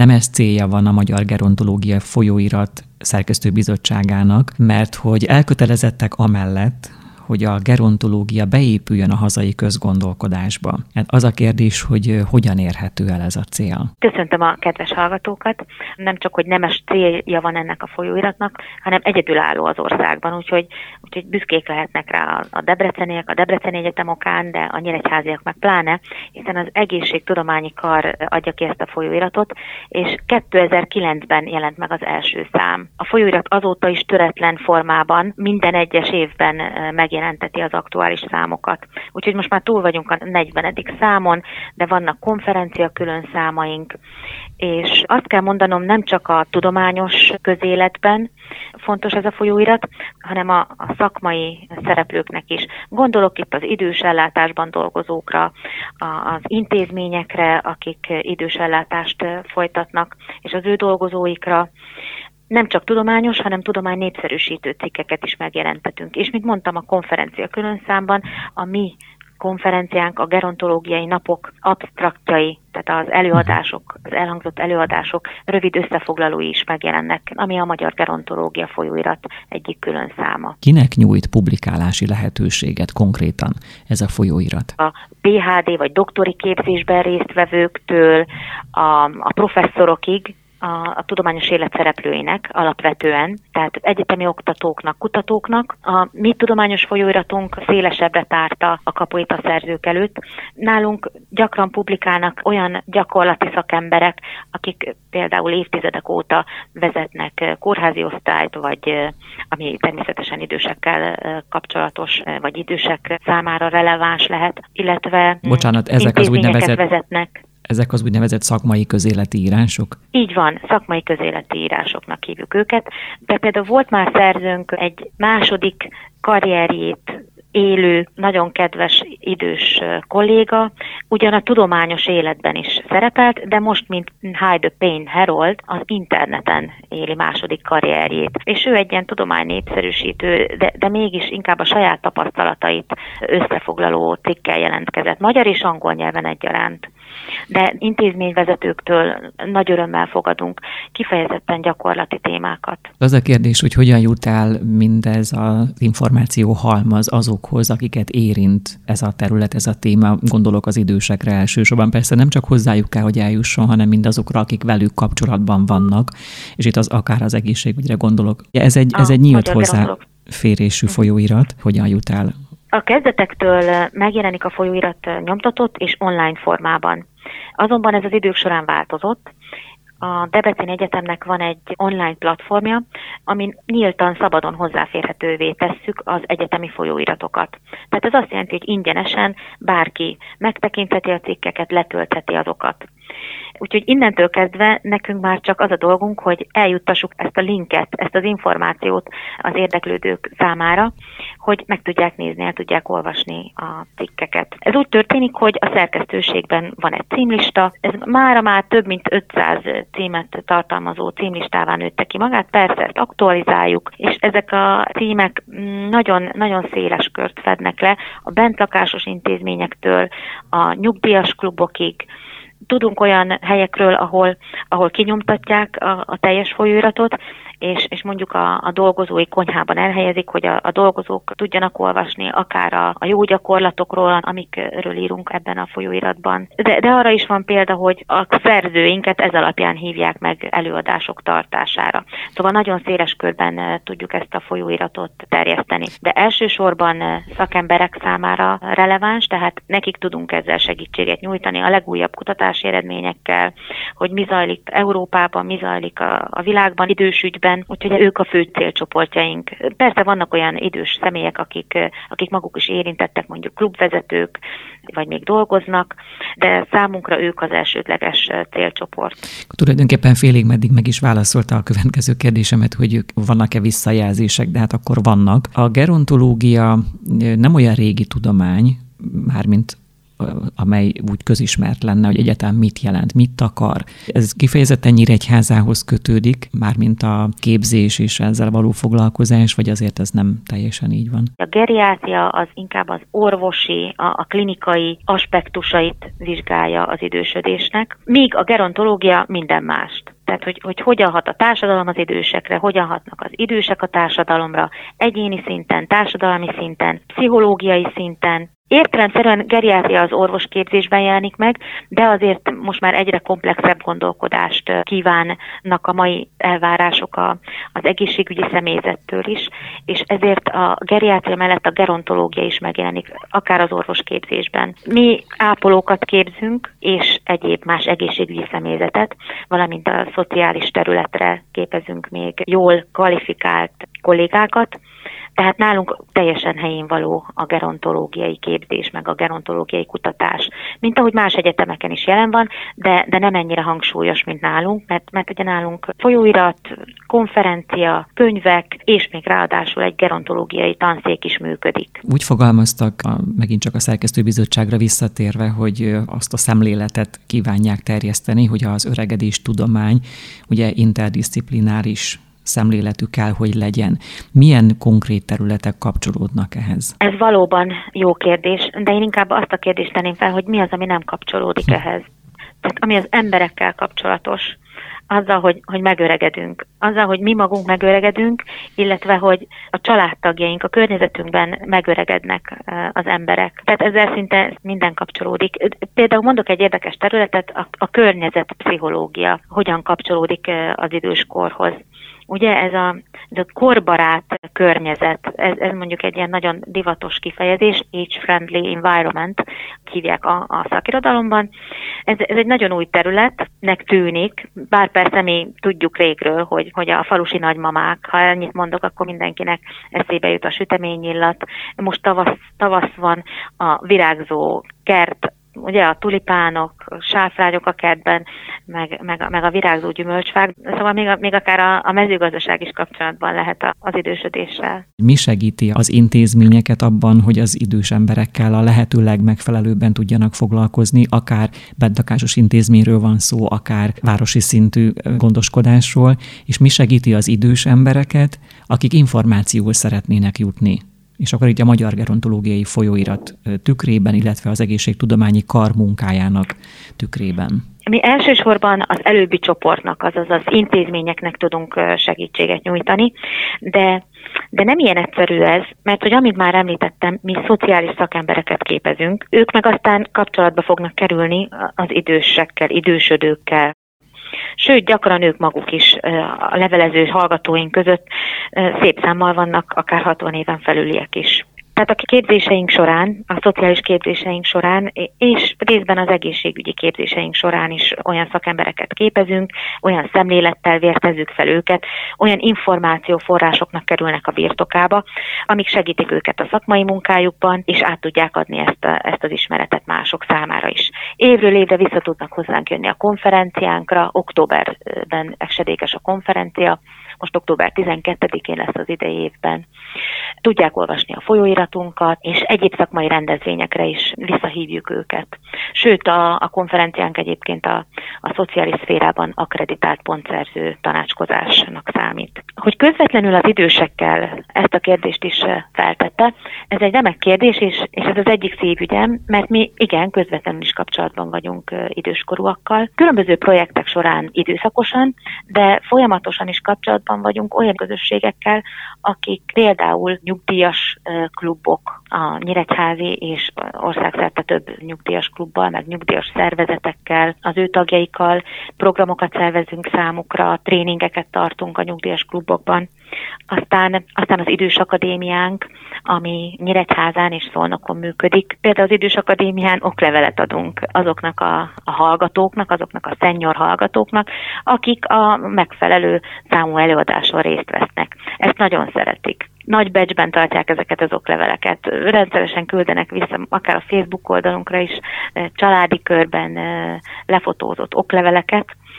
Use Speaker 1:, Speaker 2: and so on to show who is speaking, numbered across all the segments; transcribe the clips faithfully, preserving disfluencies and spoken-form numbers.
Speaker 1: Nem ez célja van a Magyar Gerontológia Folyóirat szerkesztőbizottságának, mert hogy elkötelezettek amellett, hogy a gerontológia beépüljön a hazai közgondolkodásba. Hát az a kérdés, hogy hogyan érhető el ez a cél.
Speaker 2: Köszöntöm a kedves hallgatókat. Nem csak, hogy nemes célja van ennek a folyóiratnak, hanem egyedülálló az országban, úgyhogy, úgyhogy büszkék lehetnek rá a debreceniek, a Debreceni Egyetem okán, de a nyíregyháziak meg pláne, hiszen az Egészségtudományi Kar adja ki ezt a folyóiratot, és kétezer-kilencben jelent meg az első szám. A folyóirat azóta is töretlen formában minden egyes évben megjelenteti az aktuális számokat. Úgyhogy most már túl vagyunk a negyvenedik számon, de vannak konferencia külön számaink, és azt kell mondanom, nem csak a tudományos közéletben fontos ez a folyóirat, hanem a, a szakmai szereplőknek is. Gondolok itt az idős ellátásban dolgozókra, az intézményekre, akik idős ellátást folytatnak, és az ő dolgozóikra. Nem csak tudományos, hanem tudomány népszerűsítő cikkeket is megjelentetünk. És mint mondtam, a konferencia külön számban a mi konferenciánk, a gerontológiai napok absztraktjai, tehát az előadások, az elhangzott előadások rövid összefoglalói is megjelennek, ami a Magyar Gerontológia Folyóirat egyik külön száma.
Speaker 1: Kinek nyújt publikálási lehetőséget konkrétan ez a folyóirat?
Speaker 2: A pé há dé vagy doktori képzésben résztvevőktől a, a professzorokig, A, a tudományos élet szereplőinek alapvetően, tehát egyetemi oktatóknak, kutatóknak. A mi tudományos folyóiratunk szélesebbre tárta a kapuit a szerzők előtt. Nálunk gyakran publikálnak olyan gyakorlati szakemberek, akik például évtizedek óta vezetnek kórházi osztályt, vagy ami természetesen idősekkel kapcsolatos, vagy idősek számára releváns lehet, illetve
Speaker 1: Bocsánat, ezek az úgynevezett
Speaker 2: vezetnek.
Speaker 1: Ezek az úgynevezett szakmai közéleti írások?
Speaker 2: Így van, szakmai közéleti írásoknak hívjuk őket, de például volt már szerzőnk egy második karrierjét élő, nagyon kedves idős kolléga, ugyan a tudományos életben is szerepelt, de most, mint Hide the Pain Harold, az interneten éli második karrierjét. És ő egy ilyen tudomány népszerűsítő, de, de mégis inkább a saját tapasztalatait összefoglaló cikkel jelentkezett, magyar és angol nyelven egyaránt. De intézményvezetőktől nagy örömmel fogadunk kifejezetten gyakorlati témákat.
Speaker 1: Az a kérdés, hogy hogyan jut el mindez az információ halmaz azokhoz, akiket érint ez a terület, ez a téma, gondolok az idősekre elsősorban. Persze nem csak hozzájuk kell, hogy eljusson, hanem mindazokra, akik velük kapcsolatban vannak, és itt az akár az egészségügyre gondolok. Ez egy, ez egy nyílt hozzáférésű folyóirat, hogyan jut el?
Speaker 2: A kezdetektől megjelenik a folyóirat nyomtatott és online formában. Azonban ez az idők során változott. A Debreceni Egyetemnek van egy online platformja, amin nyíltan, szabadon hozzáférhetővé tesszük az egyetemi folyóiratokat. Tehát ez azt jelenti, hogy ingyenesen bárki megtekintheti a cikkeket, letöltheti azokat. Úgyhogy innentől kezdve nekünk már csak az a dolgunk, hogy eljuttassuk ezt a linket, ezt az információt az érdeklődők számára, hogy meg tudják nézni, el tudják olvasni a cikkeket. Ez úgy történik, hogy a szerkesztőségben van egy címlista, ez mára már több mint ötszáz címet tartalmazó címlistává nőtte ki magát, persze ezt aktualizáljuk, és ezek a címek nagyon, nagyon széles kört fednek le, a bentlakásos intézményektől a nyugdíjas klubokig. Tudunk olyan helyekről, ahol, ahol kinyomtatják a, a teljes folyóiratot, és, és mondjuk a, a dolgozói konyhában elhelyezik, hogy a, a dolgozók tudjanak olvasni akár a, a jó gyakorlatokról, amikről írunk ebben a folyóiratban. De, de arra is van példa, hogy a szerzőinket ez alapján hívják meg előadások tartására. Szóval nagyon széles körben tudjuk ezt a folyóiratot terjeszteni. De elsősorban szakemberek számára releváns, tehát nekik tudunk ezzel segítséget nyújtani a legújabb kutatási eredményekkel, hogy mi zajlik Európában, mi zajlik a, a világban, idősügyben, úgyhogy ők a fő célcsoportjaink. Persze vannak olyan idős személyek, akik, akik maguk is érintettek, mondjuk klubvezetők, vagy még dolgoznak, de számunkra ők az elsődleges célcsoport.
Speaker 1: Tulajdonképpen félig meddig meg is válaszolta a következő kérdésemet, hogy vannak-e visszajelzések, de hát akkor vannak. A gerontológia nem olyan régi tudomány, mármint amely úgy közismert lenne, hogy egyáltalán mit jelent, mit akar. Ez kifejezetten Nyíregyházához kötődik, mármint a képzés és ezzel való foglalkozás, vagy azért ez nem teljesen így van?
Speaker 2: A geriátria az inkább az orvosi, a, a klinikai aspektusait vizsgálja az idősödésnek, míg a gerontológia minden mást. Tehát, hogy, hogy hogyan hat a társadalom az idősekre, hogyan hatnak az idősek a társadalomra, egyéni szinten, társadalmi szinten, pszichológiai szinten. Értelemszerűen geriátria az orvosképzésben jelenik meg, de azért most már egyre komplexebb gondolkodást kívánnak a mai elvárások a, az egészségügyi személyzettől is, és ezért a geriátria mellett a gerontológia is megjelenik, akár az orvosképzésben. Mi ápolókat képzünk, és egyéb más egészségügyi személyzetet, valamint a szociális területre képezünk még jól kvalifikált kollégákat, tehát nálunk teljesen helyén való a gerontológiai képzés, meg a gerontológiai kutatás, mint ahogy más egyetemeken is jelen van, de, de nem ennyire hangsúlyos, mint nálunk, mert, mert ugye nálunk folyóirat, konferencia, könyvek, és még ráadásul egy gerontológiai tanszék is működik.
Speaker 1: Úgy fogalmaztak, a, megint csak a szerkesztőbizottságra visszatérve, hogy azt a szemléletet kívánják terjeszteni, hogy az öregedés tudomány ugye interdisziplináris szemléletű kell, hogy legyen. Milyen konkrét területek kapcsolódnak ehhez?
Speaker 2: Ez valóban jó kérdés, de én inkább azt a kérdést tenném fel, hogy mi az, ami nem kapcsolódik ehhez. Tehát ami az emberekkel kapcsolatos, azzal, hogy, hogy megöregedünk, azzal, hogy mi magunk megöregedünk, illetve, hogy a családtagjaink, a környezetünkben megöregednek az emberek. Tehát ezzel szinte minden kapcsolódik. Például mondok egy érdekes területet, a, a környezetpszichológia hogyan kapcsolódik az időskorhoz. Ugye ez a, ez a korbarát környezet, ez, ez mondjuk egy ilyen nagyon divatos kifejezés, age-friendly environment, hívják a, a szakirodalomban. Ez, ez egy nagyon új területnek tűnik, bár persze mi tudjuk régről, hogy, hogy a falusi nagymamák, ha ennyit mondok, akkor mindenkinek eszébe jut a süteményillat. Most tavasz, tavasz van, a virágzó kert, ugye a tulipánok, sáfrányok a kertben, meg, meg, meg a virágzó gyümölcsfák, szóval még, még akár a, a mezőgazdaság is kapcsolatban lehet a, az idősödéssel.
Speaker 1: Mi segíti az intézményeket abban, hogy az idős emberekkel a lehető legmegfelelőbben tudjanak foglalkozni, akár bentlakásos intézményről van szó, akár városi szintű gondoskodásról, és mi segíti az idős embereket, akik információhoz szeretnének jutni? És akkor itt a Magyar Gerontológiai Folyóirat tükrében, illetve az egészségtudományi kar munkájának tükrében.
Speaker 2: Mi elsősorban az előbbi csoportnak, azaz az intézményeknek tudunk segítséget nyújtani, de, de nem ilyen egyszerű ez, mert hogy amit már említettem, mi szociális szakembereket képezünk, ők meg aztán kapcsolatba fognak kerülni az idősekkel, idősödőkkel. Sőt, gyakran ők maguk is a levelező hallgatóink között szép számmal vannak, akár hatvan éven felüliek is. Tehát a képzéseink során, a szociális képzéseink során, és részben az egészségügyi képzéseink során is olyan szakembereket képezünk, olyan szemlélettel vértezzük fel őket, olyan információforrásoknak kerülnek a birtokába, amik segítik őket a szakmai munkájukban, és át tudják adni ezt, a, ezt az ismeretet mások számára is. Évről évre vissza tudnak hozzánk jönni a konferenciánkra, októberben esedékes a konferencia, most október tizenkettedikén lesz az idei évben. Tudják olvasni a folyóiratunkat, és egyéb szakmai rendezvényekre is visszahívjuk őket. Sőt, a, a konferenciánk egyébként a, a szociális szférában akkreditált pontszerző tanácskozásnak számít. Hogy közvetlenül az idősekkel ezt a kérdést is feltette, ez egy remek kérdés, és, és ez az egyik szívügyem, mert mi igen, közvetlenül is kapcsolatban vagyunk időskorúakkal. Különböző projektek során időszakosan, de folyamatosan is kapcsolatban vagyunk olyan közösségekkel, akik például nyugdíjas klubok, a nyíregyházi és országszerte több nyugdíjas klubbal, meg nyugdíjas szervezetekkel, az ő tagjaikkal programokat szervezünk számukra, tréningeket tartunk a nyugdíjas klubokban. Aztán, aztán az Idős Akadémiánk, ami Nyíregyházán és Szolnokon működik. Például az Idős Akadémián oklevelet adunk azoknak a, a hallgatóknak, azoknak a senior hallgatóknak, akik a megfelelő számú előadáson részt vesznek. Ezt nagyon szeretik. Nagy becsben tartják ezeket az okleveleket. Rendszeresen küldenek vissza, akár a Facebook oldalunkra is, családi körben lefotózott okleveleket,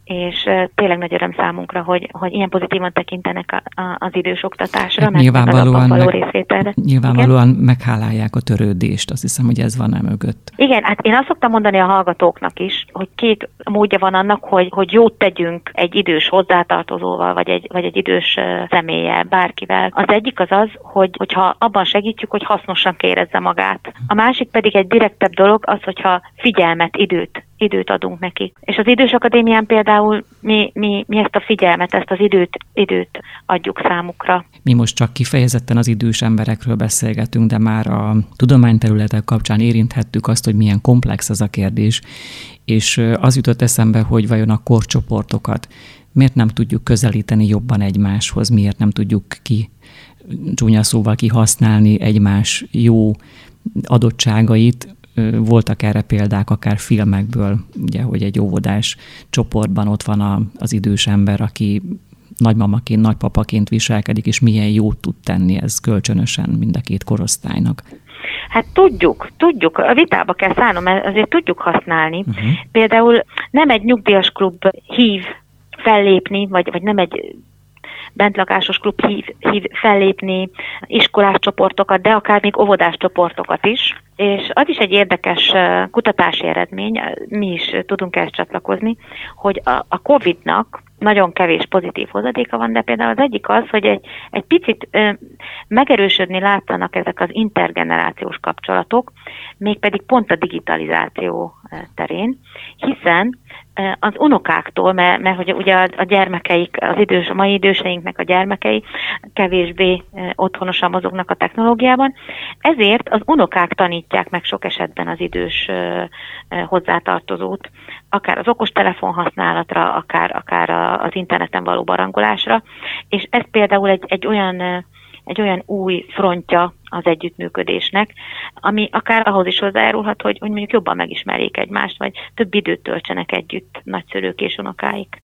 Speaker 2: és tényleg nagy öröm számunkra, hogy, hogy ilyen pozitívan tekintenek a, a, az idős oktatásra,
Speaker 1: hát
Speaker 2: meg
Speaker 1: nyilvánvalóan,
Speaker 2: való
Speaker 1: meg,
Speaker 2: részvételre.
Speaker 1: nyilvánvalóan igen? Meghálálják a törődést, azt hiszem, hogy ez van e mögött.
Speaker 2: Igen, hát én azt szoktam mondani a hallgatóknak is, hogy két módja van annak, hogy, hogy jót tegyünk egy idős hozzátartozóval, vagy egy, vagy egy idős személlyel, bárkivel. Az egyik az az, hogy, hogyha abban segítjük, hogy hasznosan érezze magát. A másik pedig egy direktebb dolog az, hogyha figyelmet, időt, időt adunk nekik. És az Idős Akadémián például mi, mi, mi ezt a figyelmet, ezt az időt, időt adjuk számukra.
Speaker 1: Mi most csak kifejezetten az idős emberekről beszélgetünk, de már a tudományterületek kapcsán érinthettük azt, hogy milyen komplex ez a kérdés, és az jutott eszembe, hogy vajon a korcsoportokat miért nem tudjuk közelíteni jobban egymáshoz, miért nem tudjuk ki, csúnya szóval kihasználni egymás jó adottságait. Voltak erre példák, akár filmekből, ugye, hogy egy óvodás csoportban ott van a, az idős ember, aki nagymamaként, nagypapaként viselkedik, és milyen jót tud tenni ez kölcsönösen mind a két korosztálynak.
Speaker 2: Hát tudjuk, tudjuk, a vitába kell szállnom, mert azért tudjuk használni. Uh-huh. Például nem egy nyugdíjas klub hív fellépni, vagy, vagy nem egy bentlakásos klub hív, hív fellépni iskolás csoportokat, de akár még óvodás csoportokat is. És az is egy érdekes kutatási eredmény, mi is tudunk ezt csatlakozni, hogy a, a Covidnak nagyon kevés pozitív hozadéka van, de például az egyik az, hogy egy, egy picit ö, megerősödni látszanak ezek az intergenerációs kapcsolatok, mégpedig pont a digitalizáció terén, hiszen az unokáktól, mert, mert hogy ugye a gyermekeik, az idős, a mai időseinknek a gyermekei kevésbé otthonosan mozognak a technológiában, ezért az unokák tanítják meg sok esetben az idős hozzátartozót, akár az okostelefon használatra, akár, akár az interneten való barangolásra, és ez például egy, egy olyan egy olyan új frontja az együttműködésnek, ami akár ahhoz is hozzájárulhat, hogy, hogy mondjuk jobban megismerjék egymást, vagy több időt töltsenek együtt nagyszülők és unokáik.